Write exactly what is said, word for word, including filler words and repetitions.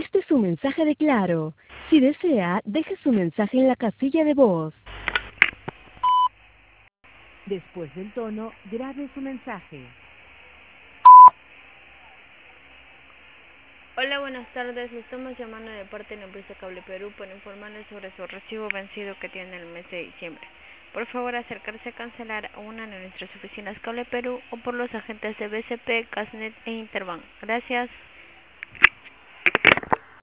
Este es un mensaje de Claro. Si desea, deje su mensaje en la casilla de voz. Después del tono, grabe su mensaje. Hola, buenas tardes. Le estamos llamando de parte de la empresa Cable Perú para informarles sobre su recibo vencido que tiene el mes de diciembre. Por favor, acercarse a cancelar a una de nuestras oficinas Cable Perú o por los agentes de B C P, Casnet e Interbank. Gracias.